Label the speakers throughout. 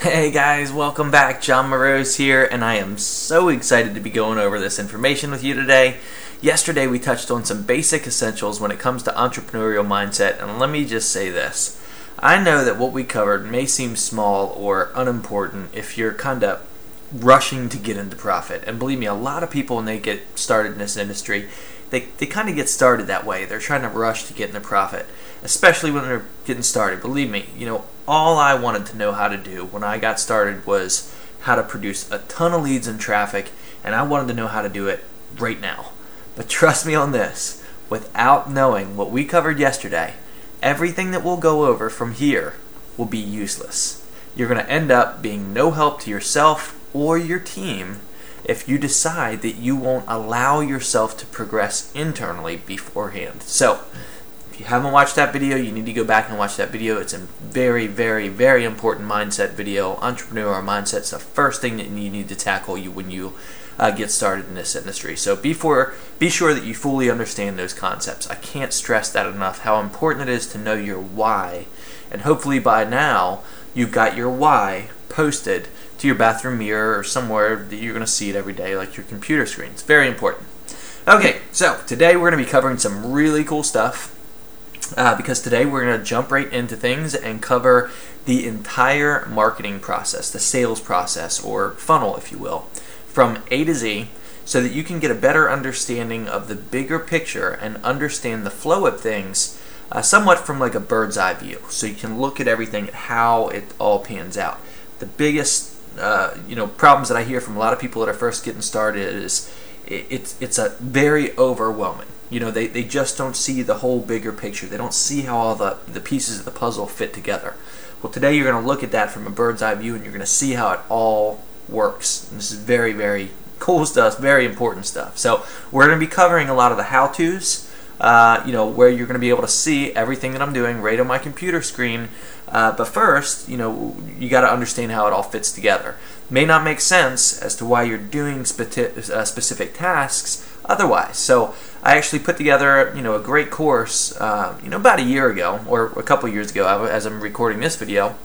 Speaker 1: Hey guys, welcome back. John Morose here, and I am so excited to be going over this information with you today. Yesterday we touched on some basic essentials when it comes to entrepreneurial mindset, and let me just say this. I know that what we covered may seem small or unimportant if you're kind of rushing to get into profit. And believe me, a lot of people when they get started in this industry, they kind of get started that way. They're trying to rush to get into profit, especially when they're getting started. Believe me, all I wanted to know how to do when I got started was how to produce a ton of leads and traffic, and I wanted to know how to do it right now. But trust me on this, without knowing what we covered yesterday, everything that we'll go over from here will be useless. You're going to end up being no help to yourself or your team if you decide that you won't allow yourself to progress internally beforehand. So, if you haven't watched that video, you need to go back and watch that video. It's a very, very, very important mindset video. Entrepreneurial mindset is the first thing that you need to tackle when you get started in this industry. So be sure that you fully understand those concepts. I can't stress that enough, how important it is to know your why. And hopefully by now, you've got your why posted to your bathroom mirror or somewhere that you're going to see it every day, like your computer screen. It's very important. Okay, so today we're going to be covering some really cool stuff. Because today we're going to jump right into things and cover the entire marketing process, the sales process, or funnel, if you will, from A to Z, so that you can get a better understanding of the bigger picture and understand the flow of things somewhat from like a bird's eye view. So you can look at everything, how it all pans out. The biggest problems that I hear from a lot of people that are first getting started is it's a very overwhelming. They just don't see the whole bigger picture. They don't see how all the pieces of the puzzle fit together. Well, today you're going to look at that from a bird's eye view, and you're going to see how it all works. And this is very, very cool stuff, very important stuff. So we're going to be covering a lot of the how-tos, where you're going to be able to see everything that I'm doing right on my computer screen. But first, you got to understand how it all fits together. May not make sense as to why you're doing specific tasks otherwise. So I actually put together, a great course, about a year ago or a couple years ago, as I'm recording this video,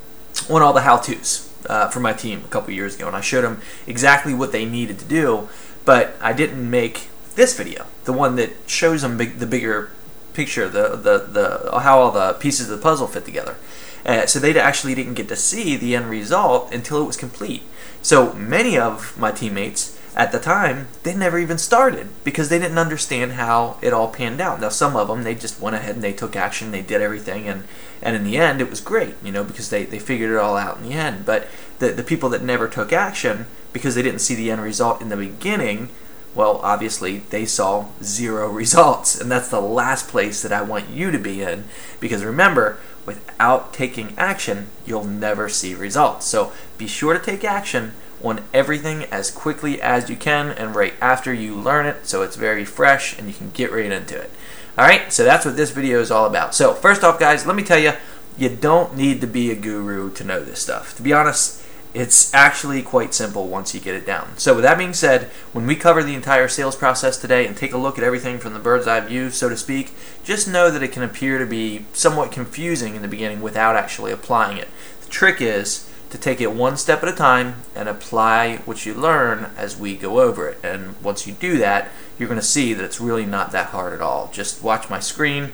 Speaker 1: on all the how-tos for my team a couple years ago, and I showed them exactly what they needed to do. But I didn't make this video, the one that shows them the bigger picture, the how all the pieces of the puzzle fit together. So they actually didn't get to see the end result until it was complete. So many of my teammates at the time, they never even started because they didn't understand how it all panned out. Now some of them, they just went ahead and they took action, they did everything, and in the end it was great, because they figured it all out in the end. But the people that never took action because they didn't see the end result in the beginning, well, obviously they saw zero results, and that's the last place that I want you to be in, because remember, without taking action, you'll never see results. So be sure to take action on everything as quickly as you can and right after you learn it, so it's very fresh and you can get right into it. Alright, so that's what this video is all about. So first off, guys, let me tell you, you don't need to be a guru to know this stuff. To be honest, it's actually quite simple once you get it down. So with that being said, when we cover the entire sales process today and take a look at everything from the bird's eye view, so to speak, just know that it can appear to be somewhat confusing in the beginning without actually applying it. The trick is to take it one step at a time and apply what you learn as we go over it. And once you do that, you're going to see that it's really not that hard at all. Just watch my screen,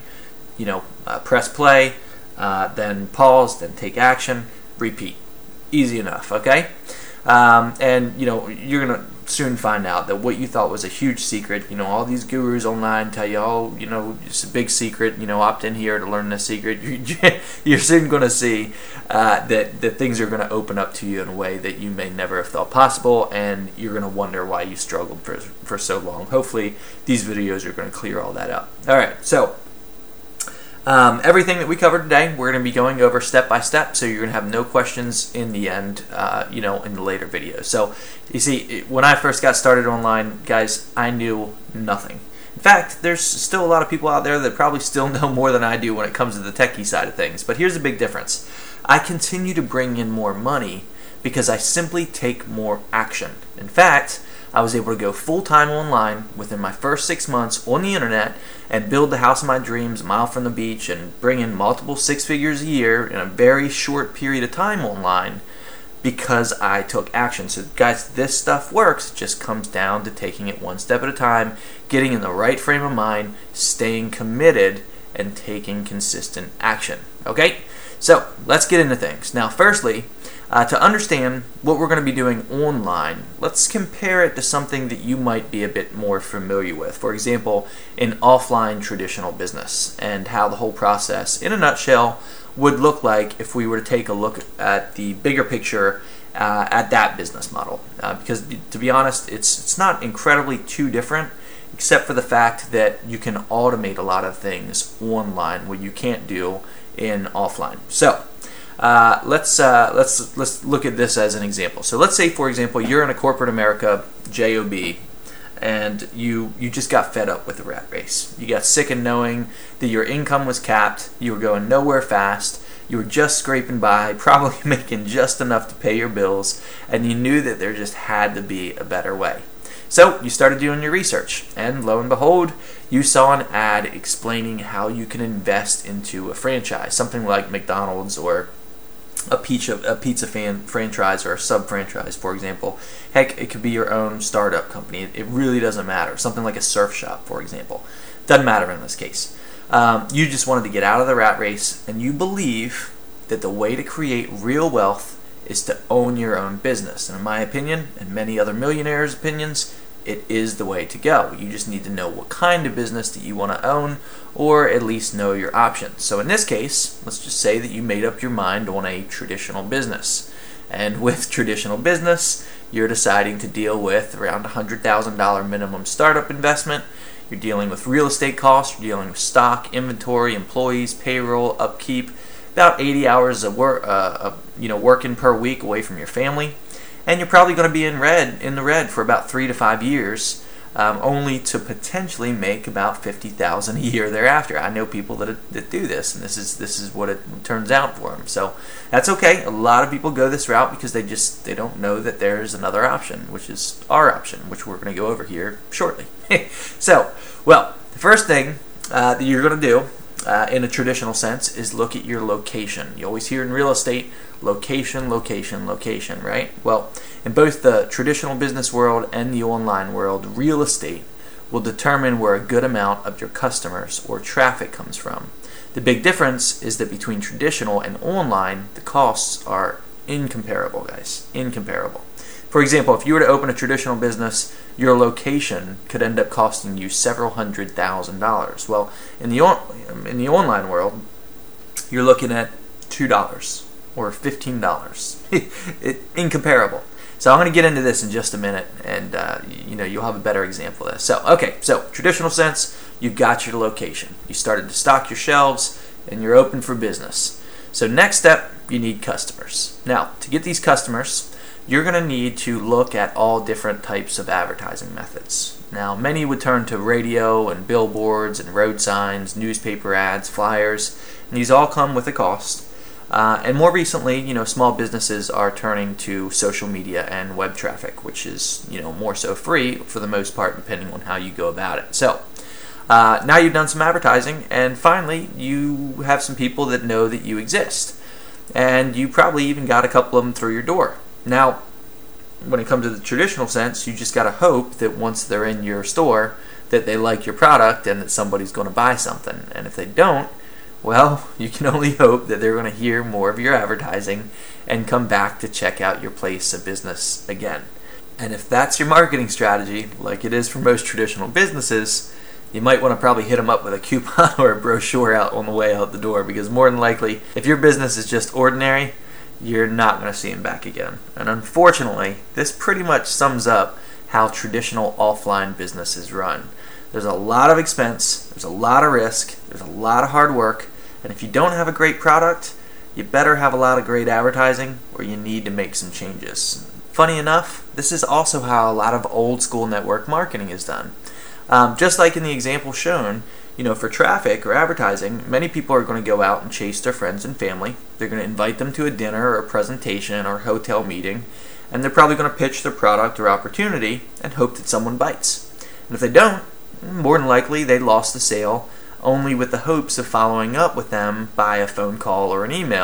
Speaker 1: press play, then pause, then take action, repeat. Easy enough, okay? And you're gonna soon find out that what you thought was a huge secret, all these gurus online tell you, it's a big secret, opt in here to learn this secret. You're soon gonna see that things are gonna open up to you in a way that you may never have thought possible, and you're gonna wonder why you struggled for so long. Hopefully, these videos are gonna clear all that up. All right, so. Everything that we covered today, we're going to be going over step by step, so you're going to have no questions in the end, in the later videos. So, you see, when I first got started online, guys, I knew nothing. In fact, there's still a lot of people out there that probably still know more than I do when it comes to the techie side of things. But here's the big difference. I continue to bring in more money because I simply take more action. In fact, I was able to go full-time online within my first 6 months on the internet and build the house of my dreams a mile from the beach and bring in multiple six figures a year in a very short period of time online because I took action. So guys, this stuff works. It just comes down to taking it one step at a time, getting in the right frame of mind, staying committed, and taking consistent action. Okay? So let's get into things. Now, firstly, to understand what we're going to be doing online, let's compare it to something that you might be a bit more familiar with. For example, an offline traditional business, and how the whole process, in a nutshell, would look like if we were to take a look at the bigger picture at that business model. Because to be honest, it's not incredibly too different, except for the fact that you can automate a lot of things online what you can't do in offline. So let's look at this as an example. So let's say, for example, you're in a corporate America job, and you just got fed up with the rat race. You got sick of knowing that your income was capped, you were going nowhere fast, you were just scraping by, probably making just enough to pay your bills, and you knew that there just had to be a better way. So you started doing your research, and lo and behold, you saw an ad explaining how you can invest into a franchise, something like McDonald's or a pizza franchise or a sub-franchise, for example. Heck, it could be your own startup company. It really doesn't matter. Something like a surf shop, for example. Doesn't matter in this case. You just wanted to get out of the rat race, and you believe that the way to create real wealth is to own your own business. And in my opinion, and many other millionaires' opinions, it is the way to go. You just need to know what kind of business that you want to own, or at least know your options. So in this case, let's just say that you made up your mind on a traditional business. And with traditional business, you're deciding to deal with around $100,000 minimum startup investment. You're dealing with real estate costs, you're dealing with stock, inventory, employees, payroll, upkeep, about 80 hours of work, working per week away from your family. And you're probably going to be in the red for about 3 to 5 years, only to potentially make about $50,000 a year thereafter. I know people that do this, and this is what it turns out for them. So that's okay. A lot of people go this route because they don't know that there's another option, which is our option, which we're going to go over here shortly. So, well, the first thing that you're going to do in a traditional sense is look at your location. You always hear in real estate, location, location, location, right? Well, in both the traditional business world and the online world, real estate will determine where a good amount of your customers or traffic comes from. The big difference is that between traditional and online, the costs are incomparable, guys. Incomparable. For example, if you were to open a traditional business, your location could end up costing you several $100,000. Well, in the online world, you're looking at $2 or $15. Incomparable. So I'm going to get into this in just a minute, and you'll have a better example of this. So traditional sense, you've got your location. You started to stock your shelves, and you're open for business. So next step, you need customers. Now, to get these customers, you're going to need to look at all different types of advertising methods. Now, many would turn to radio and billboards and road signs, newspaper ads, flyers, and these all come with a cost. And more recently, small businesses are turning to social media and web traffic, which is, more so free for the most part, depending on how you go about it. So, now you've done some advertising, and finally, you have some people that know that you exist. And you probably even got a couple of them through your door. Now, when it comes to the traditional sense, you just got to hope that once they're in your store, that they like your product and that somebody's going to buy something. And if they don't, well, you can only hope that they're going to hear more of your advertising and come back to check out your place of business again. And if that's your marketing strategy, like it is for most traditional businesses, you might want to probably hit them up with a coupon or a brochure out on the way out the door, because more than likely, if your business is just ordinary, you're not going to see them back again. And unfortunately, this pretty much sums up how traditional offline business is run. There's a lot of expense, there's a lot of risk, there's a lot of hard work, and if you don't have a great product, you better have a lot of great advertising, or you need to make some changes. Funny enough, this is also how a lot of old school network marketing is done. Just like in the example shown, for traffic or advertising, many people are going to go out and chase their friends and family. They're going to invite them to a dinner or a presentation or a hotel meeting, and they're probably going to pitch their product or opportunity and hope that someone bites. And if they don't, more than likely they lost the sale, only with the hopes of following up with them by a phone call or an email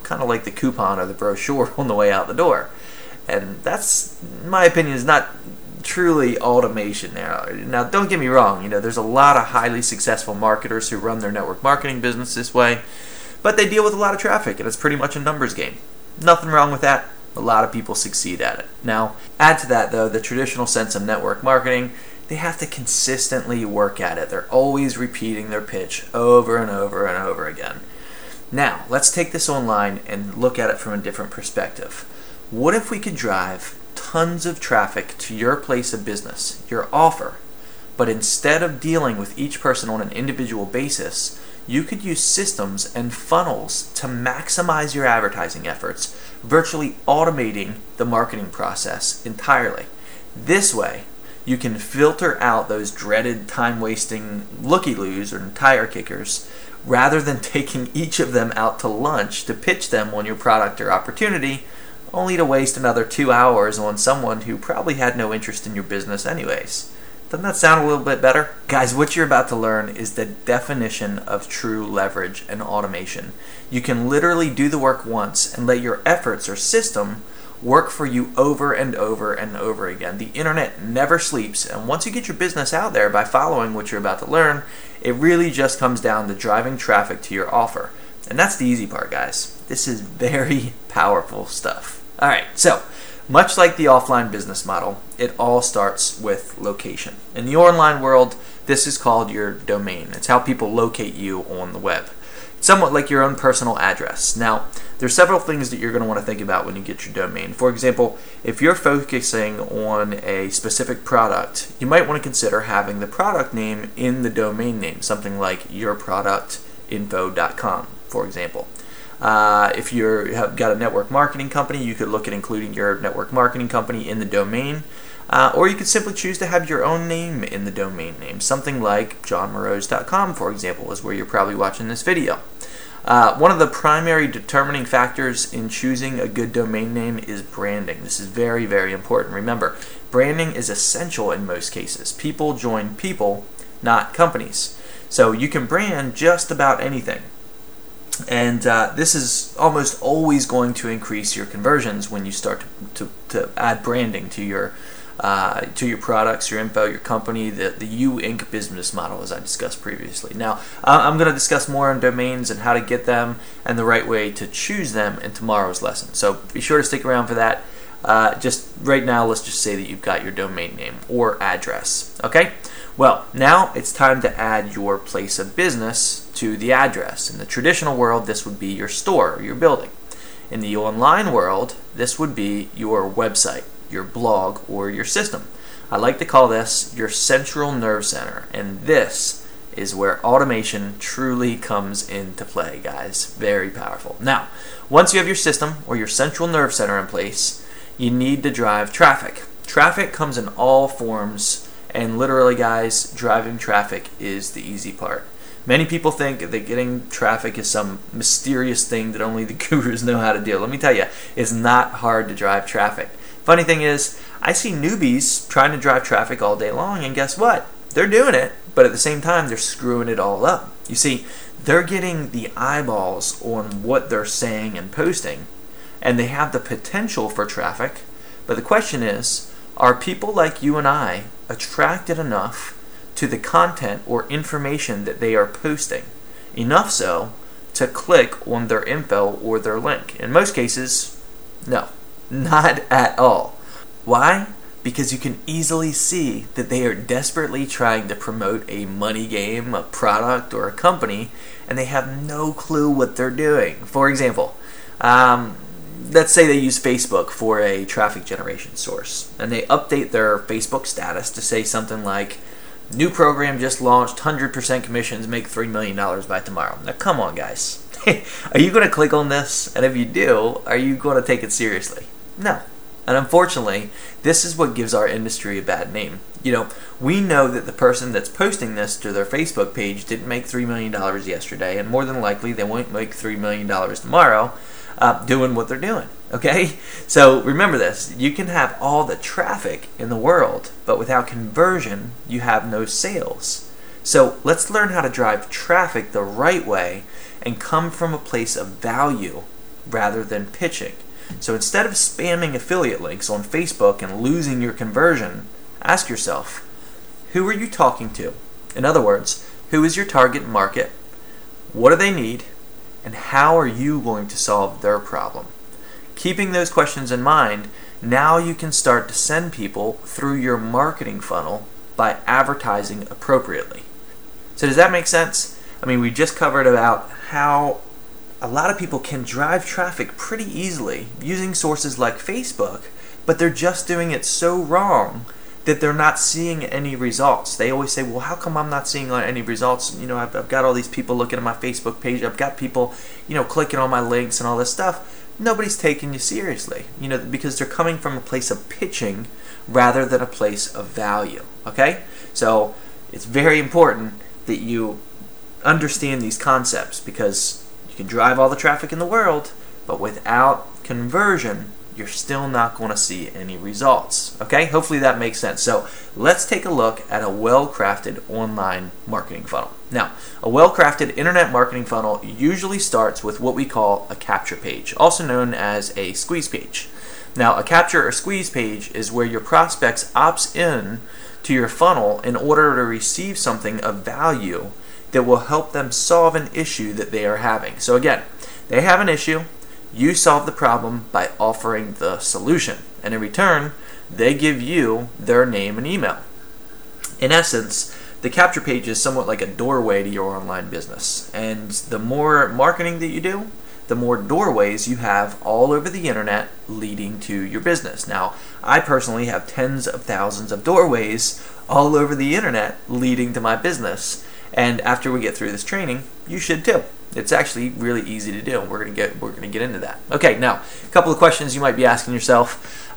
Speaker 1: kind of like the coupon or the brochure on the way out the door. And that's, in my opinion, is not truly automation there. Now, don't get me wrong, there's a lot of highly successful marketers who run their network marketing business this way, but they deal with a lot of traffic, and it's pretty much a numbers game. Nothing wrong with that. A lot of people succeed at it. Now, add to that, though, the traditional sense of network marketing. They have to consistently work at it. They're always repeating their pitch over and over and over again. Now, let's take this online and look at it from a different perspective. What if we could drive tons of traffic to your place of business, your offer, but instead of dealing with each person on an individual basis, you could use systems and funnels to maximize your advertising efforts, virtually automating the marketing process entirely. This way, you can filter out those dreaded time-wasting looky-loos or tire kickers, rather than taking each of them out to lunch to pitch them on your product or opportunity, only to waste another 2 hours on someone who probably had no interest in your business anyways. Doesn't that sound a little bit better? Guys, what you're about to learn is the definition of true leverage and automation. You can literally do the work once and let your efforts or system work for you over and over and over again. The internet never sleeps, and once you get your business out there by following what you're about to learn, it really just comes down to driving traffic to your offer. And that's the easy part, guys. This is very powerful stuff. Alright, so much like the offline business model, it all starts with location. In the online world, this is called your domain. It's how people locate you on the web. It's somewhat like your own personal address. Now, there's several things that you're going to want to think about when you get your domain. For example, if you're focusing on a specific product, you might want to consider having the product name in the domain name, something like yourproductinfo.com, for example. If you have got a network marketing company, you could look at including your network marketing company in the domain, or you could simply choose to have your own name in the domain name. Something like johnmoroz.com, for example, is where you're probably watching this video. One of the primary determining factors in choosing a good domain name is branding. This is very, very important. Remember, branding is essential in most cases. People join people, not companies. So you can brand just about anything. And this is almost always going to increase your conversions when you start to add branding to your products, your info, your company, the U Inc. business model, as I discussed previously. Now, I'm going to discuss more on domains and how to get them and the right way to choose them in tomorrow's lesson. So be sure to stick around for that. Just right now, let's just say that you've got your domain name or address. Okay? Well, now it's time to add your place of business to the address. In the traditional world, this would be your store or your building. In the online world, this would be your website, your blog, or your system. I like to call this your central nerve center, and this is where automation truly comes into play, guys. Very powerful. Now, once you have your system or your central nerve center in place, you need to drive traffic. Traffic comes in all forms, and literally, guys, driving traffic is the easy part. Many people think that getting traffic is some mysterious thing that only the gurus know how to do. Let me tell you, it's not hard to drive traffic. Funny thing is, I see newbies trying to drive traffic all day long, and guess what? They're doing it, but at the same time, they're screwing it all up. You see, they're getting the eyeballs on what they're saying and posting, and they have the potential for traffic, but the question is, are people like you and I attracted enough to the content or information that they are posting? Enough so to click on their info or their link? In most cases, no. Not at all. Why? Because you can easily see that they are desperately trying to promote a money game, a product, or a company, and they have no clue what they're doing. For example, let's say they use Facebook for a traffic generation source, and they update their Facebook status to say something like, new program just launched, 100% commissions, make $3 million by tomorrow. Now come on, guys. Are you going to click on this? And if you do, are you going to take it seriously? No. And unfortunately, this is what gives our industry a bad name. We know that the person that's posting this to their Facebook page didn't make $3 million yesterday, and more than likely they won't make $3 million tomorrow doing what they're doing. Okay? So remember this. You can have all the traffic in the world, but without conversion, you have no sales. So let's learn how to drive traffic the right way and come from a place of value rather than pitching. So instead of spamming affiliate links on Facebook and losing your conversion, ask yourself, who are you talking to? In other words, who is your target market? What do they need? And how are you going to solve their problem? Keeping those questions in mind, now you can start to send people through your marketing funnel by advertising appropriately. So does that make sense? I mean, we just covered about how a lot of people can drive traffic pretty easily using sources like Facebook, but they're just doing it so wrong that they're not seeing any results. They always say, well, how come I'm not seeing any results? I've got all these people looking at my Facebook page. I've got people, clicking on my links and all this stuff. Nobody's taking you seriously, because they're coming from a place of pitching rather than a place of value, okay? So it's very important that you understand these concepts, because you can drive all the traffic in the world, but without conversion, you're still not going to see any results. Okay? Hopefully that makes sense. So let's take a look at a well-crafted online marketing funnel. Now, a well-crafted internet marketing funnel usually starts with what we call a capture page, also known as a squeeze page. Now, a capture or squeeze page is where your prospects opts in to your funnel in order to receive something of value that will help them solve an issue that they are having. So again, they have an issue. You solve the problem by offering the solution, and in return, they give you their name and email. In essence, the capture page is somewhat like a doorway to your online business, and the more marketing that you do, the more doorways you have all over the internet leading to your business. Now, I personally have tens of thousands of doorways all over the internet leading to my business, and after we get through this training, you should too. It's actually really easy to do. We're gonna get into that. Okay, now a couple of questions you might be asking yourself: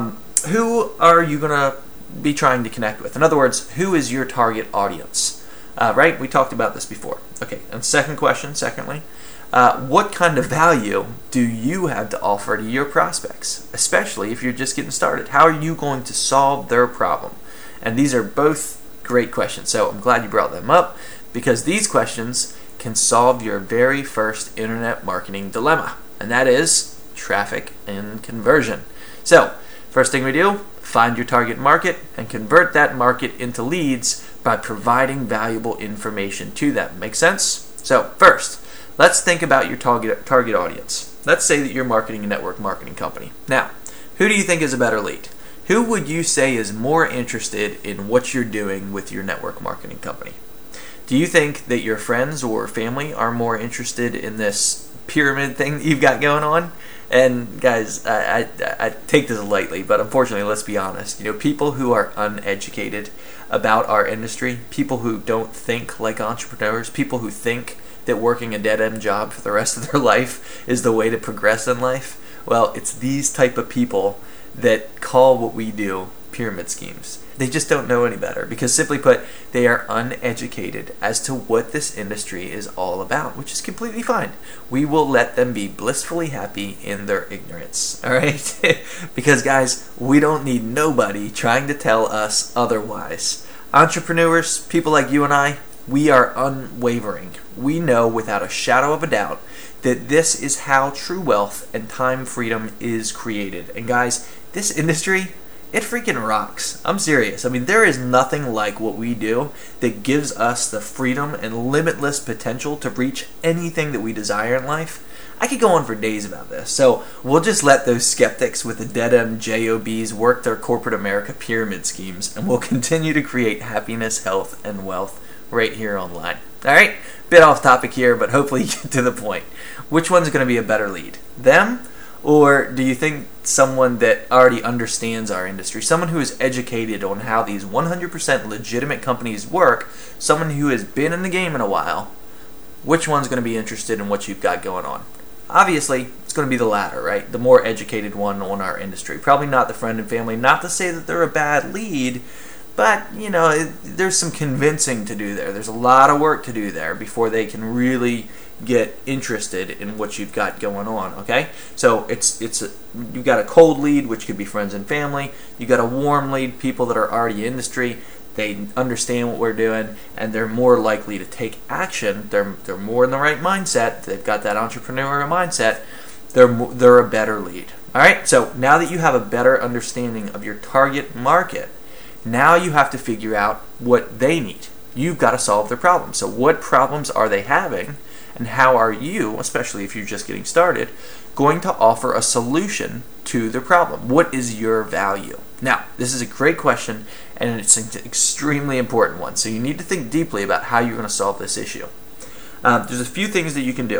Speaker 1: who are you gonna be trying to connect with? In other words, who is your target audience? Right? We talked about this before. Okay. And secondly, what kind of value do you have to offer to your prospects, especially if you're just getting started? How are you going to solve their problem? And these are both great questions. So I'm glad you brought them up, because these questions can solve your very first internet marketing dilemma, and that is traffic and conversion. So, first thing we do, find your target market and convert that market into leads by providing valuable information to them. Make sense? So, first, let's think about your target audience. Let's say that you're marketing a network marketing company. Now, who do you think is a better lead? Who would you say is more interested in what you're doing with your network marketing company? Do you think that your friends or family are more interested in this pyramid thing that you've got going on? And guys, I take this lightly, but unfortunately, let's be honest. People who are uneducated about our industry, people who don't think like entrepreneurs, people who think that working a dead-end job for the rest of their life is the way to progress in life, well, it's these type of people that call what we do pyramid schemes. They just don't know any better, because simply put, they are uneducated as to what this industry is all about, which is completely fine. We will let them be blissfully happy in their ignorance, all right? Because guys, we don't need nobody trying to tell us otherwise. Entrepreneurs, people like you and I, we are unwavering. We know without a shadow of a doubt that this is how true wealth and time freedom is created. And guys, this industry, it freaking rocks. I'm serious. I mean, there is nothing like what we do that gives us the freedom and limitless potential to reach anything that we desire in life. I could go on for days about this. So we'll just let those skeptics with the dead-end JOBs work their corporate America pyramid schemes, and we'll continue to create happiness, health, and wealth right here online. All right? Bit off topic here, but hopefully you get to the point. Which one's going to be a better lead? Them? Or do you think someone that already understands our industry, someone who is educated on how these 100% legitimate companies work, someone who has been in the game in a while, which one's going to be interested in what you've got going on? Obviously, it's going to be the latter, right? The more educated one on our industry. Probably not the friend and family. Not to say that they're a bad lead, but, there's some convincing to do there. There's a lot of work to do there before they can really get interested in what you've got going on, okay? So you've got a cold lead, which could be friends and family. You got a warm lead, people that are already in industry. They understand what we're doing, and they're more likely to take action. They're more in the right mindset. They've got that entrepreneurial mindset, they're a better lead. All right, so now that you have a better understanding of your target market, now you have to figure out what they need. You've got to solve their problems. So what problems are they having, and how are you, especially if you're just getting started, going to offer a solution to their problem? What is your value? Now, this is a great question, and it's an extremely important one. So you need to think deeply about how you're going to solve this issue. There's a few things that you can do.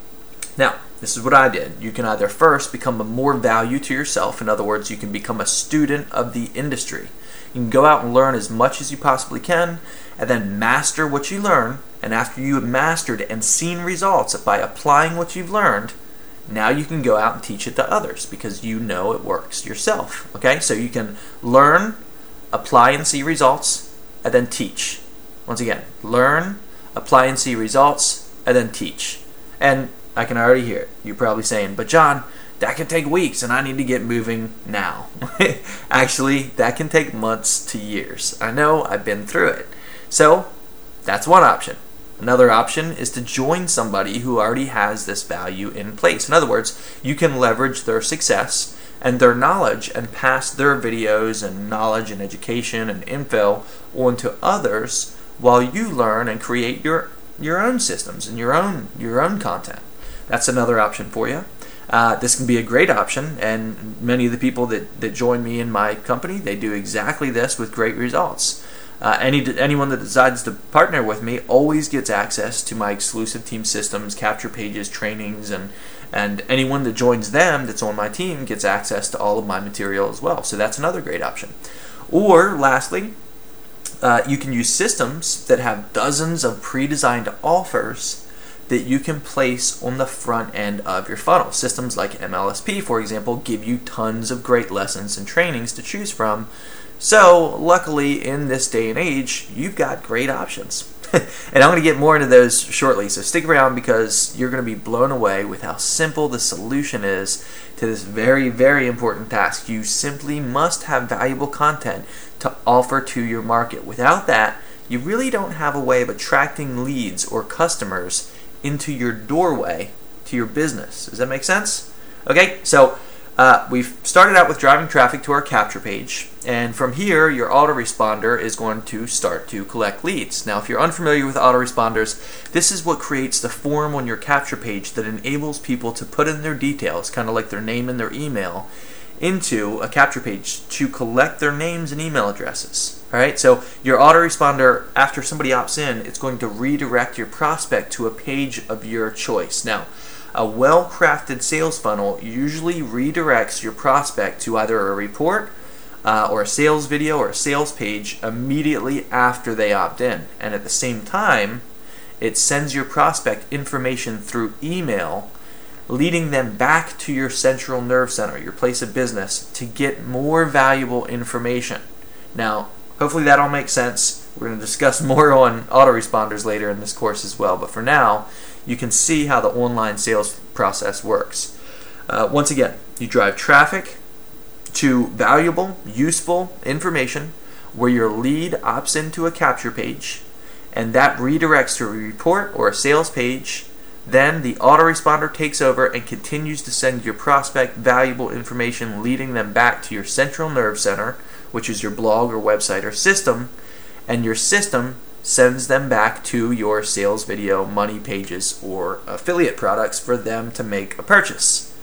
Speaker 1: Now, this is what I did. You can either first become a more value to yourself. In other words, you can become a student of the industry. You can go out and learn as much as you possibly can, and then master what you learn. And after you have mastered and seen results by applying what you've learned, now you can go out and teach it to others because you know it works yourself. Okay, so you can learn, apply and see results, and then teach. Once again, learn, apply and see results, and then teach. And I can already hear it. You're probably saying, but John, that can take weeks and I need to get moving now. Actually, that can take months to years. I know, I've been through it. So, that's one option. Another option is to join somebody who already has this value in place. In other words, you can leverage their success and their knowledge and pass their videos and knowledge and education and info on to others while you learn and create your own systems and your own content. That's another option for you. This can be a great option, and many of the people that join me in my company, they do exactly this with great results. Anyone that decides to partner with me always gets access to my exclusive team systems, capture pages, trainings, and anyone that joins them that's on my team gets access to all of my material as well. So that's another great option. Or lastly, you can use systems that have dozens of pre-designed offers that you can place on the front end of your funnel. Systems like MLSP, for example, give you tons of great lessons and trainings to choose from. So, luckily, in this day and age, you've got great options. And I'm going to get more into those shortly, so stick around because you're going to be blown away with how simple the solution is to this very, very important task. You simply must have valuable content to offer to your market. Without that, you really don't have a way of attracting leads or customers into your doorway to your business. Does that make sense? Okay, so we've started out with driving traffic to our capture page, and from here your autoresponder is going to start to collect leads. Now, if you're unfamiliar with autoresponders, this is what creates the form on your capture page that enables people to put in their details, kind of like their name and their email, into a capture page to collect their names and email addresses. Alright, so your autoresponder, after somebody opts in, it's going to redirect your prospect to a page of your choice. Now, a well-crafted sales funnel usually redirects your prospect to either a report or a sales video or a sales page immediately after they opt in. And at the same time, it sends your prospect information through email, leading them back to your central nerve center, your place of business, to get more valuable information. Now, hopefully that all makes sense. We're going to discuss more on autoresponders later in this course as well, but for now, you can see how the online sales process works. Once again, you drive traffic to valuable, useful information where your lead opts into a capture page, and that redirects to a report or a sales page. Then the autoresponder takes over and continues to send your prospect valuable information, leading them back to your central nerve center, which is your blog or website or system, and your system sends them back to your sales video, money pages, or affiliate products for them to make a purchase.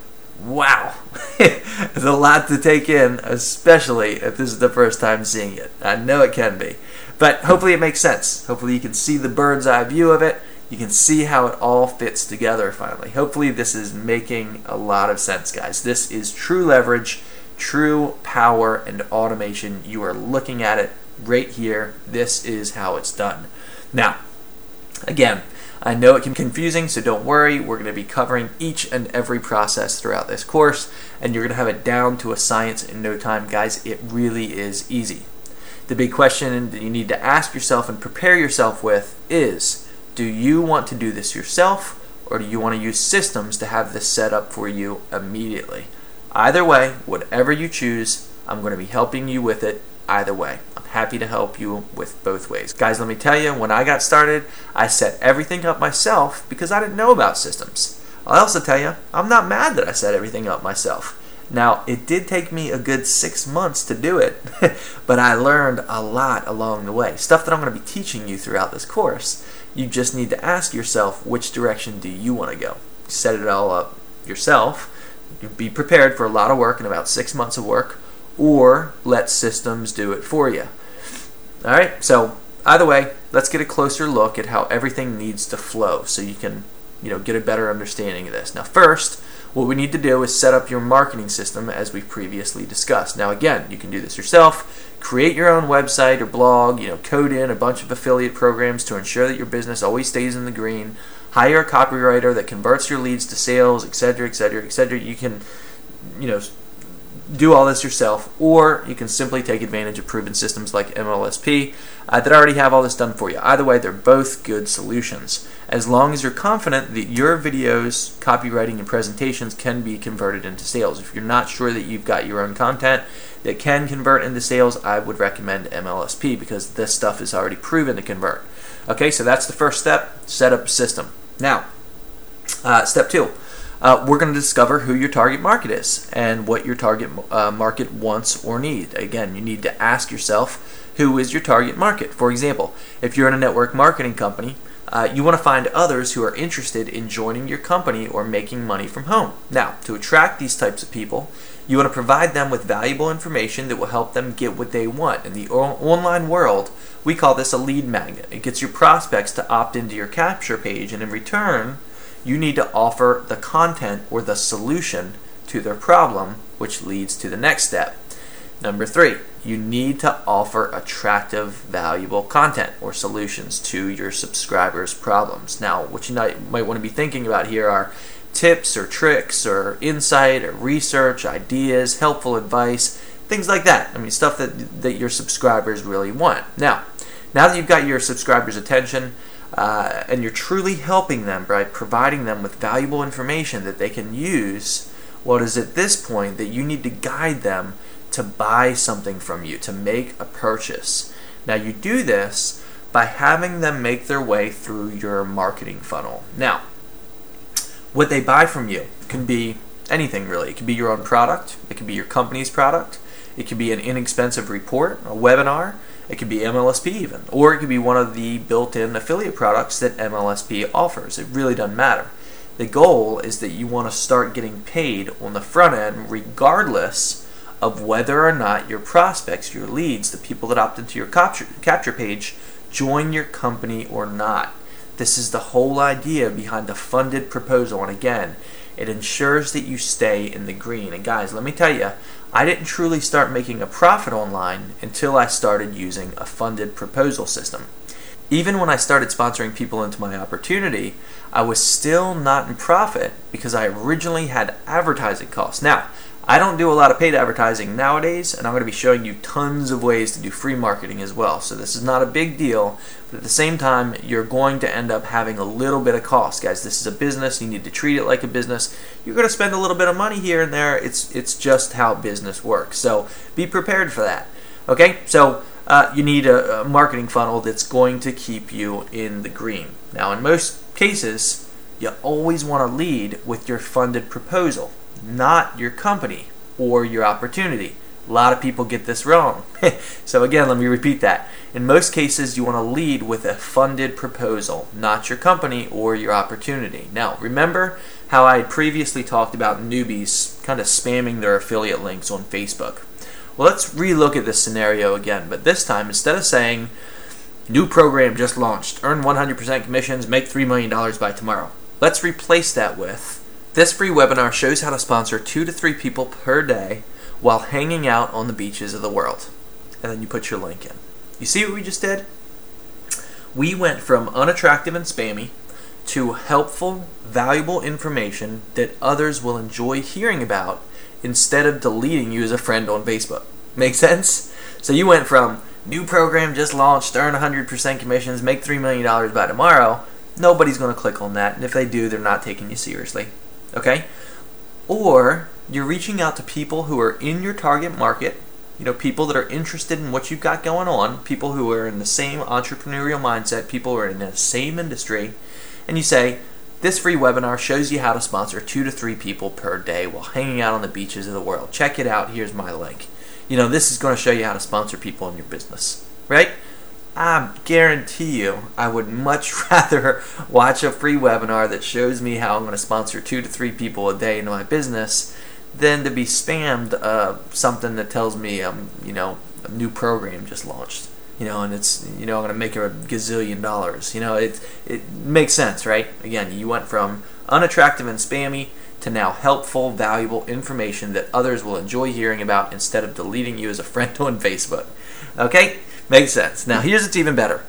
Speaker 1: Wow! There's a lot to take in, especially if this is the first time seeing it. I know it can be. But hopefully it makes sense. Hopefully you can see the bird's eye view of it. You can see how it all fits together finally. Hopefully this is making a lot of sense, guys. This is true leverage, true power, and automation. You are looking at it right here. This is how it's done. Now, again, I know it can be confusing, so don't worry. We're going to be covering each and every process throughout this course, and you're going to have it down to a science in no time. Guys, it really is easy. The big question that you need to ask yourself and prepare yourself with is, do you want to do this yourself, or do you want to use systems to have this set up for you immediately? Either way, whatever you choose, I'm going to be helping you with it either way. I'm happy to help you with both ways. Guys, let me tell you, when I got started, I set everything up myself because I didn't know about systems. I'll also tell you, I'm not mad that I set everything up myself. Now, it did take me a good 6 months to do it, but I learned a lot along the way. Stuff that I'm going to be teaching you throughout this course. You just need to ask yourself, which direction do you want to go? Set it all up yourself. Be prepared for a lot of work and about 6 months of work, or let systems do it for you. All right, so either way, let's get a closer look at how everything needs to flow so you can get a better understanding of this. Now, first, what we need to do is set up your marketing system as we previously discussed. Now, again, you can do this yourself. Create your own website or blog, code in a bunch of affiliate programs to ensure that your business always stays in the green. Hire a copywriter that converts your leads to sales, etc., etc., etc. You can, do all this yourself, or you can simply take advantage of proven systems like MLSP that already have all this done for you. Either way, they're both good solutions, as long as you're confident that your videos, copywriting, and presentations can be converted into sales. If you're not sure that you've got your own content that can convert into sales, I would recommend MLSP because this stuff is already proven to convert. Okay, so that's the first step, set up a system. Now, step 2. We're going to discover who your target market is and what your target market wants or needs. Again, you need to ask yourself, who is your target market? For example, if you're in a network marketing company, you want to find others who are interested in joining your company or making money from home. Now, to attract these types of people, you want to provide them with valuable information that will help them get what they want. In the online world, we call this a lead magnet. It gets your prospects to opt into your capture page, and in return, you need to offer the content or the solution to their problem, which leads to the next step. Number 3, you need to offer attractive, valuable content or solutions to your subscribers' problems. Now, what you might want to be thinking about here are tips or tricks or insight or research, ideas, helpful advice, things like that. Stuff that your subscribers really want. Now that you've got your subscribers' attention, and you're truly helping them by providing them with valuable information that they can use, what is at this point that you need to guide them to buy something from you, to make a purchase. Now, you do this by having them make their way through your marketing funnel. Now, what they buy from you can be anything really. It could be your own product, it could be your company's product, it could be an inexpensive report, a webinar, it could be MLSP even, or it could be one of the built-in affiliate products that MLSP offers. It really doesn't matter. The goal is that you want to start getting paid on the front end regardless of whether or not your prospects, your leads, the people that opt into your capture page, join your company or not. This is the whole idea behind the funded proposal, and again, it ensures that you stay in the green. And guys, let me tell you, I didn't truly start making a profit online until I started using a funded proposal system. Even when I started sponsoring people into my opportunity, I was still not in profit because I originally had advertising costs. Now, I don't do a lot of paid advertising nowadays, and I'm going to be showing you tons of ways to do free marketing as well. So this is not a big deal, but at the same time, you're going to end up having a little bit of cost. Guys, this is a business. You need to treat it like a business. You're going to spend a little bit of money here and there. It's just how business works. So be prepared for that. Okay, so you need a marketing funnel that's going to keep you in the green. Now, in most cases, you always want to lead with your funded proposal, not your company or your opportunity. A lot of people get this wrong. So again, let me repeat that. In most cases, you want to lead with a funded proposal, not your company or your opportunity. Now, remember how I previously talked about newbies kind of spamming their affiliate links on Facebook? Well, let's relook at this scenario again, but this time, instead of saying, new program just launched, earn 100% commissions, make $3 million by tomorrow, let's replace that with, this free webinar shows how to sponsor 2 to 3 people per day while hanging out on the beaches of the world. And then you put your link in. You see what we just did? We went from unattractive and spammy to helpful, valuable information that others will enjoy hearing about instead of deleting you as a friend on Facebook. Make sense? So you went from new program just launched, earn 100% commissions, make $3 million by tomorrow. Nobody's going to click on that, and if they do, they're not taking you seriously. Okay? Or you're reaching out to people who are in your target market, people that are interested in what you've got going on, people who are in the same entrepreneurial mindset, people who are in the same industry, and you say, This free webinar shows you how to sponsor 2 to 3 people per day while hanging out on the beaches of the world. Check it out. Here's my link. This is going to show you how to sponsor people in your business, right? I guarantee you I would much rather watch a free webinar that shows me how I'm going to sponsor 2 to 3 people a day into my business than to be spammed something that tells me a new program just launched. And it's, I'm going to make a gazillion dollars. It makes sense, right? Again, you went from unattractive and spammy to now helpful, valuable information that others will enjoy hearing about instead of deleting you as a friend on Facebook. Okay? Makes sense. Now, here's what's even better.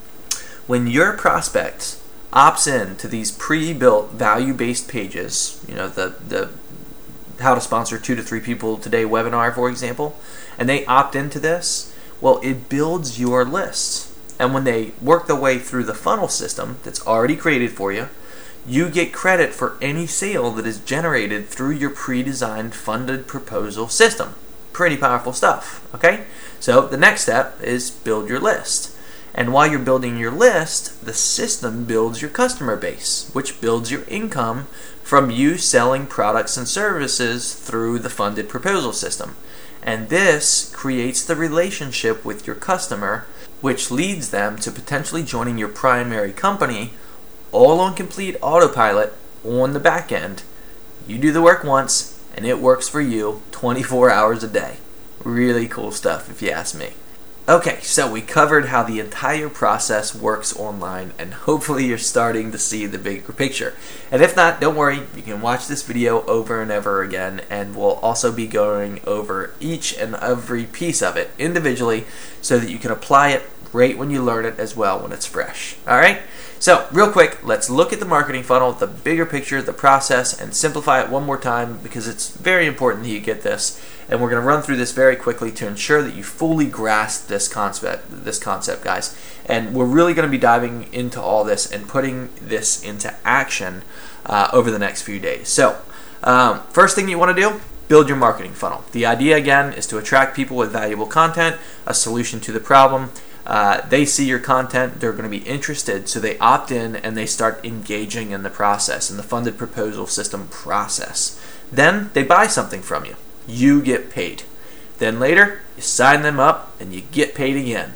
Speaker 1: When your prospect opts in to these pre-built value-based pages, the how to sponsor 2 to 3 people today webinar, for example, and they opt into this, well, it builds your list. And when they work their way through the funnel system that's already created for you, you get credit for any sale that is generated through your pre-designed funded proposal system. Pretty powerful stuff, okay? So the next step is build your list. And while you're building your list, the system builds your customer base, which builds your income from you selling products and services through the funded proposal system. And this creates the relationship with your customer, which leads them to potentially joining your primary company, all on complete autopilot on the back end. You do the work once, and it works for you 24 hours a day. Really cool stuff, if you ask me. Okay, so we covered how the entire process works online, and hopefully you're starting to see the bigger picture. And if not, don't worry, you can watch this video over and over again, and we'll also be going over each and every piece of it individually so that you can apply it right when you learn it as well when it's fresh. Alright? So, real quick, let's look at the marketing funnel, the bigger picture, the process, and simplify it one more time because it's very important that you get this. And we're going to run through this very quickly to ensure that you fully grasp this concept, guys. And we're really going to be diving into all this and putting this into action over the next few days. So, first thing you want to do, build your marketing funnel. The idea, again, is to attract people with valuable content, a solution to the problem. They see your content, they're going to be interested, so they opt in and they start engaging in the process, in the funded proposal system process. Then they buy something from you. You get paid. Then later, you sign them up and you get paid again.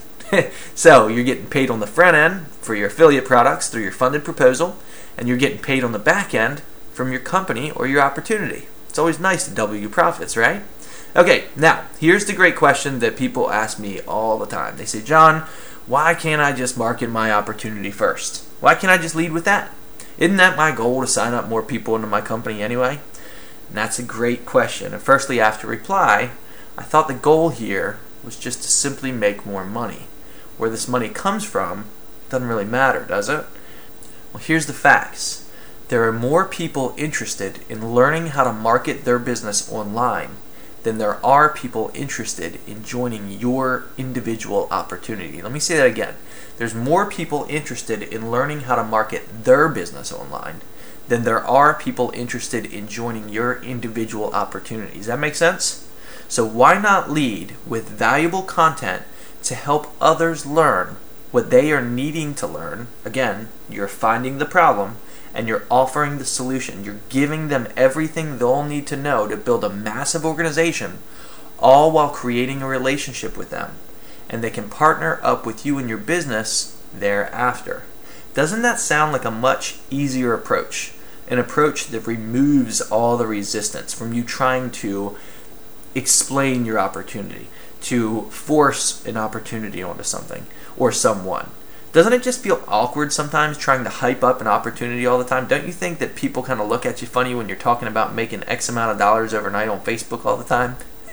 Speaker 1: So you're getting paid on the front end for your affiliate products through your funded proposal, and you're getting paid on the back end from your company or your opportunity. It's always nice to double your profits, right? Okay, now, here's the great question that people ask me all the time. They say, John, why can't I just market my opportunity first? Why can't I just lead with that? Isn't that my goal, to sign up more people into my company anyway? And that's a great question. And firstly, I have to reply, I thought the goal here was just to simply make more money. Where this money comes from doesn't really matter, does it? Well, here's the facts. There are more people interested in learning how to market their business online than there are people interested in joining your individual opportunity. Let me say that again. There's more people interested in learning how to market their business online than there are people interested in joining your individual opportunities. That make sense? So why not lead with valuable content to help others learn what they are needing to learn? Again, you're finding the problem and you're offering the solution. You're giving them everything they'll need to know to build a massive organization, all while creating a relationship with them. And they can partner up with you in your business thereafter. Doesn't that sound like a much easier approach? An approach that removes all the resistance from you trying to explain your opportunity, to force an opportunity onto something or someone. Doesn't it just feel awkward sometimes trying to hype up an opportunity all the time? Don't you think that people kind of look at you funny when you're talking about making X amount of dollars overnight on Facebook all the time?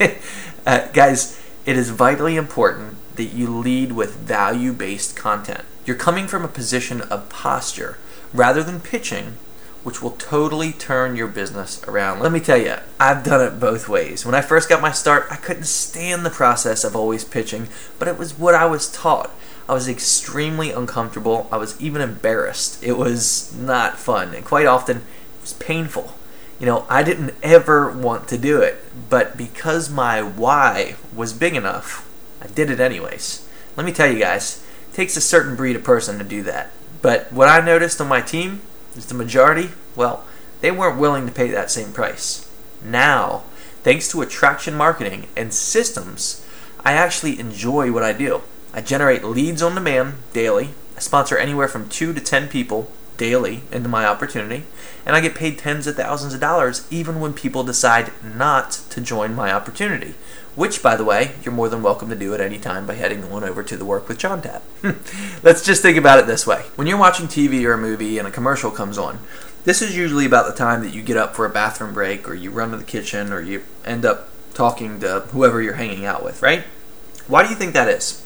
Speaker 1: Guys, it is vitally important that you lead with value-based content. You're coming from a position of posture rather than pitching, which will totally turn your business around. Let me tell you, I've done it both ways. When I first got my start, I couldn't stand the process of always pitching, but it was what I was taught. I was extremely uncomfortable. I was even embarrassed. It was not fun, and quite often, it was painful. I didn't ever want to do it, but because my why was big enough, I did it anyways. Let me tell you guys, it takes a certain breed of person to do that. But what I noticed on my team, Is the majority? Well, they weren't willing to pay that same price. Now, thanks to attraction marketing and systems, I actually enjoy what I do. I generate leads on demand daily. I sponsor anywhere from 2 to 10 people daily into my opportunity, and I get paid tens of thousands of dollars even when people decide not to join my opportunity, which, by the way, you're more than welcome to do at any time by heading on over to the Work with John tab. Let's just think about it this way. When you're watching TV or a movie and a commercial comes on, this is usually about the time that you get up for a bathroom break, or you run to the kitchen, or you end up talking to whoever you're hanging out with, right? Why do you think that is?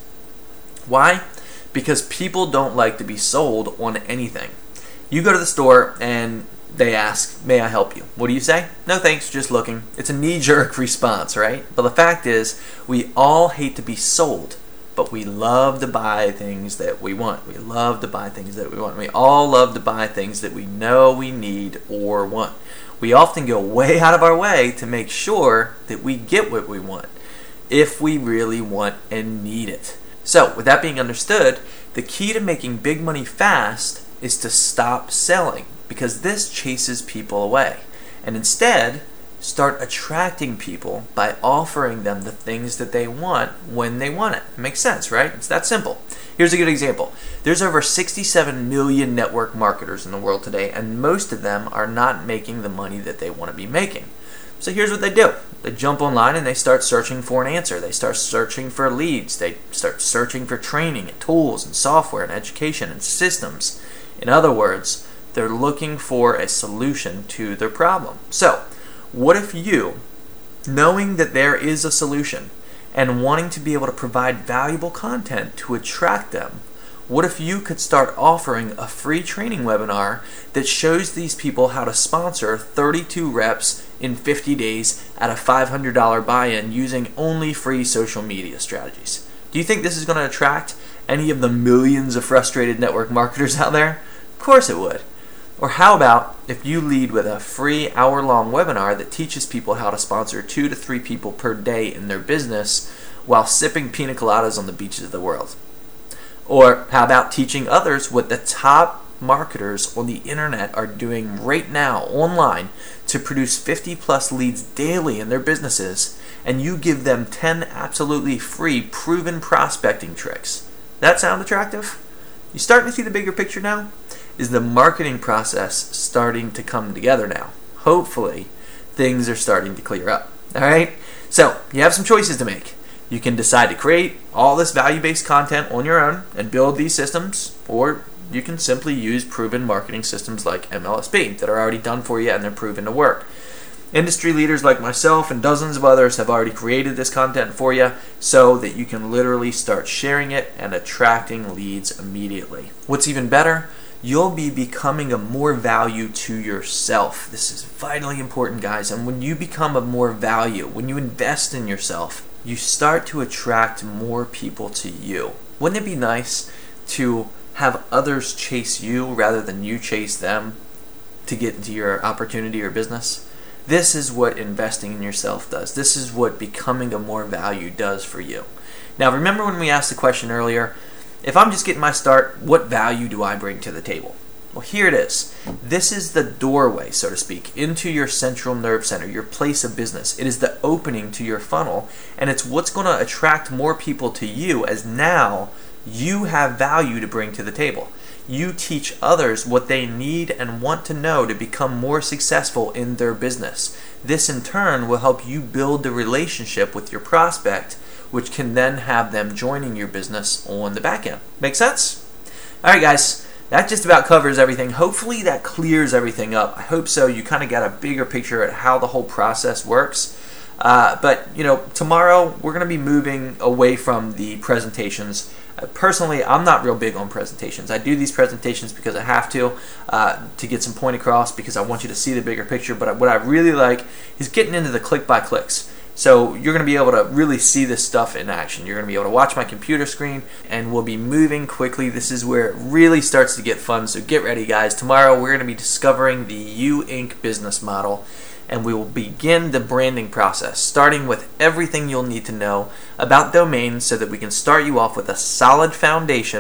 Speaker 1: Why? Because people don't like to be sold on anything. You go to the store and they ask, "May I help you?" What do you say? "No thanks, just looking." It's a knee-jerk response, right? But the fact is, we all hate to be sold, but we love to buy things that we want. We love to buy things that we want. We all love to buy things that we know we need or want. We often go way out of our way to make sure that we get what we want, if we really want and need it. So, with that being understood, the key to making big money fast is to stop selling, because this chases people away, and instead start attracting people by offering them the things that they want when they want it. It makes sense, right? It's that simple. Here's a good example. There's over 67 million network marketers in the world today, and most of them are not making the money that they want to be making. So here's what they do. They jump online and they start searching for an answer. They start searching for leads. They start searching for training and tools and software and education and systems. In other words, they're looking for a solution to their problem. So, what if you, knowing that there is a solution and wanting to be able to provide valuable content to attract them, what if you could start offering a free training webinar that shows these people how to sponsor 32 reps in 50 days at a $500 buy-in using only free social media strategies? Do you think this is going to attract any of the millions of frustrated network marketers out there? Of course it would. Or how about if you lead with a free hour-long webinar that teaches people how to sponsor 2 to 3 people per day in their business while sipping pina coladas on the beaches of the world? Or how about teaching others what the top marketers on the internet are doing right now online to produce 50 plus leads daily in their businesses, and you give them 10 absolutely free proven prospecting tricks? That sound attractive? You starting to see the bigger picture now? Is the marketing process starting to come together now? Hopefully, things are starting to clear up. All right? So, you have some choices to make. You can decide to create all this value-based content on your own and build these systems, or you can simply use proven marketing systems like MLSP that are already done for you and they're proven to work. Industry leaders like myself and dozens of others have already created this content for you so that you can literally start sharing it and attracting leads immediately. What's even better, you'll be becoming of more value to yourself. This is vitally important, guys. And when you become of more value, when you invest in yourself, you start to attract more people to you. Wouldn't it be nice to have others chase you rather than you chase them to get into your opportunity or business? This is what investing in yourself does. This is what becoming of more value does for you. Now, remember when we asked the question earlier, if I'm just getting my start, what value do I bring to the table? Well, here it is. This is the doorway, so to speak, into your central nerve center, your place of business. It is the opening to your funnel, and it's what's going to attract more people to you, as now you have value to bring to the table. You teach others what they need and want to know to become more successful in their business. This in turn will help you build the relationship with your prospect, which can then have them joining your business on the back end. Make sense? All right, guys. That just about covers everything. Hopefully that clears everything up. I hope so. You kind of got a bigger picture at how the whole process works. But, tomorrow we're going to be moving away from the presentations. Personally, I'm not real big on presentations. I do these presentations because I have to get some point across, because I want you to see the bigger picture. But what I really like is getting into the click-by-clicks. So you're going to be able to really see this stuff in action. You're going to be able to watch my computer screen, and we'll be moving quickly. This is where it really starts to get fun, so get ready, guys. Tomorrow we're going to be discovering the U Inc. business model, and we will begin the branding process, starting with everything you'll need to know about domains so that we can start you off with a solid foundation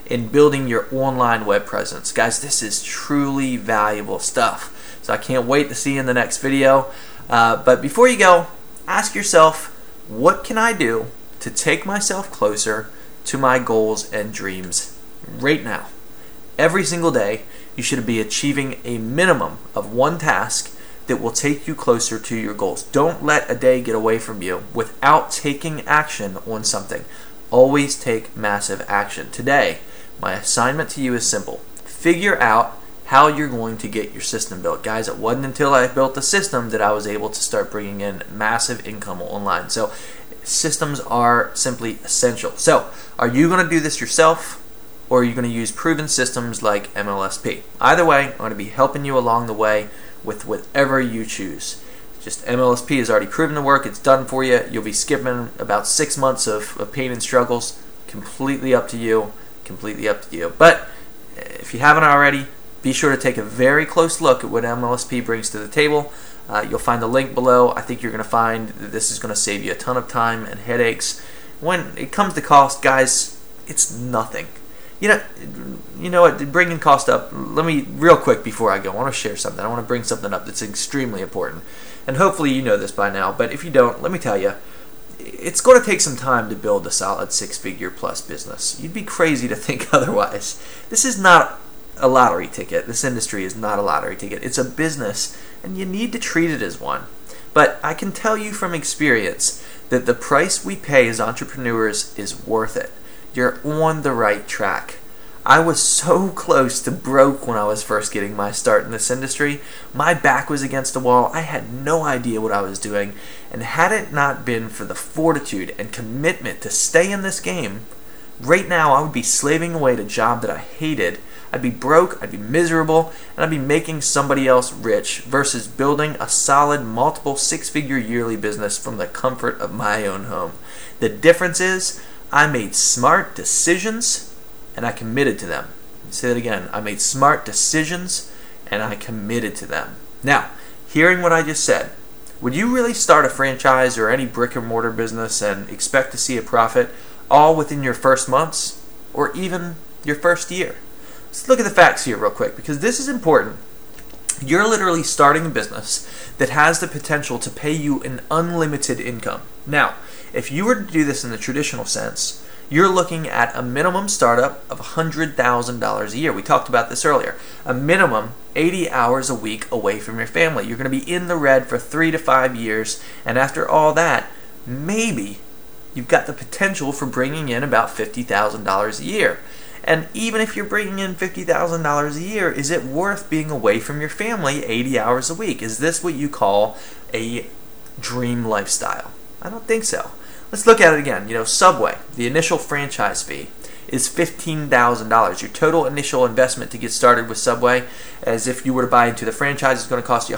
Speaker 1: in building your online web presence. Guys, this is truly valuable stuff. So I can't wait to see you in the next video. But before you go, ask yourself, what can I do to take myself closer to my goals and dreams right now? Every single day, you should be achieving a minimum of one task that will take you closer to your goals. Don't let a day get away from you without taking action on something. Always take massive action. Today, my assignment to you is simple. Figure out how you're going to get your system built. Guys, it wasn't until I built the system that I was able to start bringing in massive income online. So systems are simply essential. So are you going to do this yourself, or are you going to use proven systems like MLSP? Either way, I'm going to be helping you along the way with whatever you choose. Just MLSP has already proven to work. It's done for you. You'll be skipping about 6 months of pain and struggles. Completely up to you. Completely up to you. But if you haven't already, be sure to take a very close look at what MLSP brings to the table. You'll find the link below. I think you're going to find that this is going to save you a ton of time and headaches. When it comes to cost, guys, it's nothing. You know what, bringing cost up, let me, real quick before I go, I want to share something. I want to bring something up that's extremely important. And hopefully you know this by now, but if you don't, let me tell you, it's going to take some time to build a solid 6-figure plus business. You'd be crazy to think otherwise. This is not a lottery ticket. This industry is not a lottery ticket. It's a business, and you need to treat it as one. But I can tell you from experience that the price we pay as entrepreneurs is worth it. You're on the right track. I was so close to broke when I was first getting my start in this industry. My back was against the wall. I had no idea what I was doing. And had it not been for the fortitude and commitment to stay in this game, right now I would be slaving away at a job that I hated. I'd be broke, I'd be miserable, and I'd be making somebody else rich versus building a solid multiple 6-figure yearly business from the comfort of my own home. The difference is, I made smart decisions and I committed to them. Say that again. I made smart decisions and I committed to them. Now, hearing what I just said, would you really start a franchise or any brick and mortar business and expect to see a profit all within your first months or even your first year? Let's look at the facts here real quick, because this is important. You're literally starting a business that has the potential to pay you an unlimited income. Now, if you were to do this in the traditional sense, you're looking at a minimum startup of $100,000 a year. We talked about this earlier. A minimum 80 hours a week away from your family. You're going to be in the red for 3 to 5 years, and after all that, maybe you've got the potential for bringing in about $50,000 a year. And even if you're bringing in $50,000 a year, is it worth being away from your family 80 hours a week? Is this what you call a dream lifestyle? I don't think so. Let's look at it again. Subway, the initial franchise fee is $15,000. Your total initial investment to get started with Subway, as if you were to buy into the franchise, is going to cost you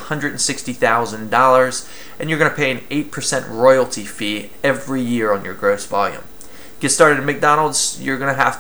Speaker 1: $160,000, and you're going to pay an 8% royalty fee every year on your gross volume. Get started at McDonald's, you're going to have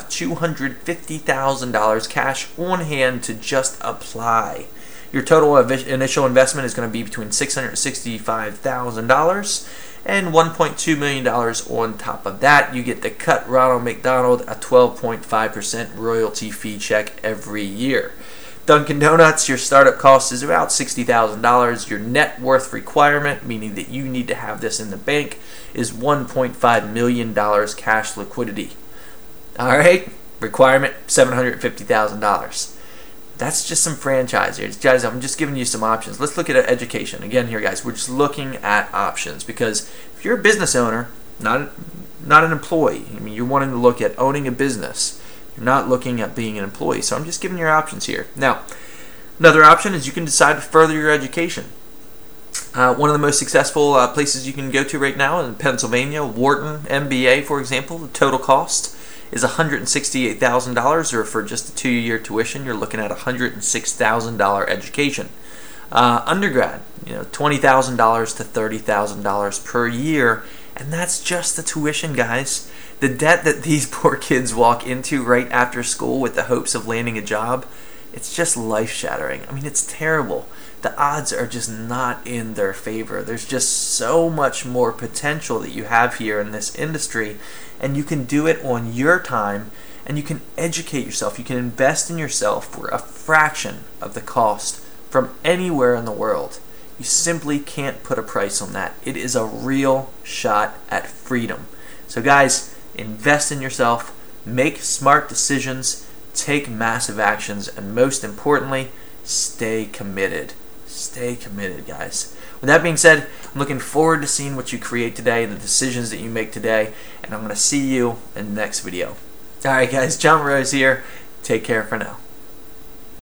Speaker 1: $250,000 cash on hand to just apply. Your total initial investment is going to be between $665,000 and $1.2 million on top of that. You get to cut Ronald McDonald a 12.5% royalty fee check every year. Dunkin' Donuts, your startup cost is about $60,000. Your net worth requirement, meaning that you need to have this in the bank, is $1.5 million cash liquidity. All right, requirement $750,000. That's just some franchises. Guys, I'm just giving you some options. Let's look at education. Again here, guys, we're just looking at options, because if you're a business owner, not an employee, you're wanting to look at owning a business. You're not looking at being an employee. So I'm just giving you options here. Now, another option is you can decide to further your education. One of the most successful places you can go to right now in Pennsylvania, Wharton MBA, for example, the total cost is $168,000, or for just a 2-year tuition, you're looking at $106,000 education. Undergrad, $20,000 to $30,000 per year, and that's just the tuition, guys. The debt that these poor kids walk into right after school with the hopes of landing a job, it's just life-shattering. It's terrible. The odds are just not in their favor. There's just so much more potential that you have here in this industry, and you can do it on your time and you can educate yourself. You can invest in yourself for a fraction of the cost from anywhere in the world. You simply can't put a price on that. It is a real shot at freedom. So guys, invest in yourself, make smart decisions, take massive actions, and most importantly, stay committed. Stay committed, guys. With that being said, I'm looking forward to seeing what you create today and the decisions that you make today, and I'm going to see you in the next video. Alright guys, John Moroz here. Take care for now.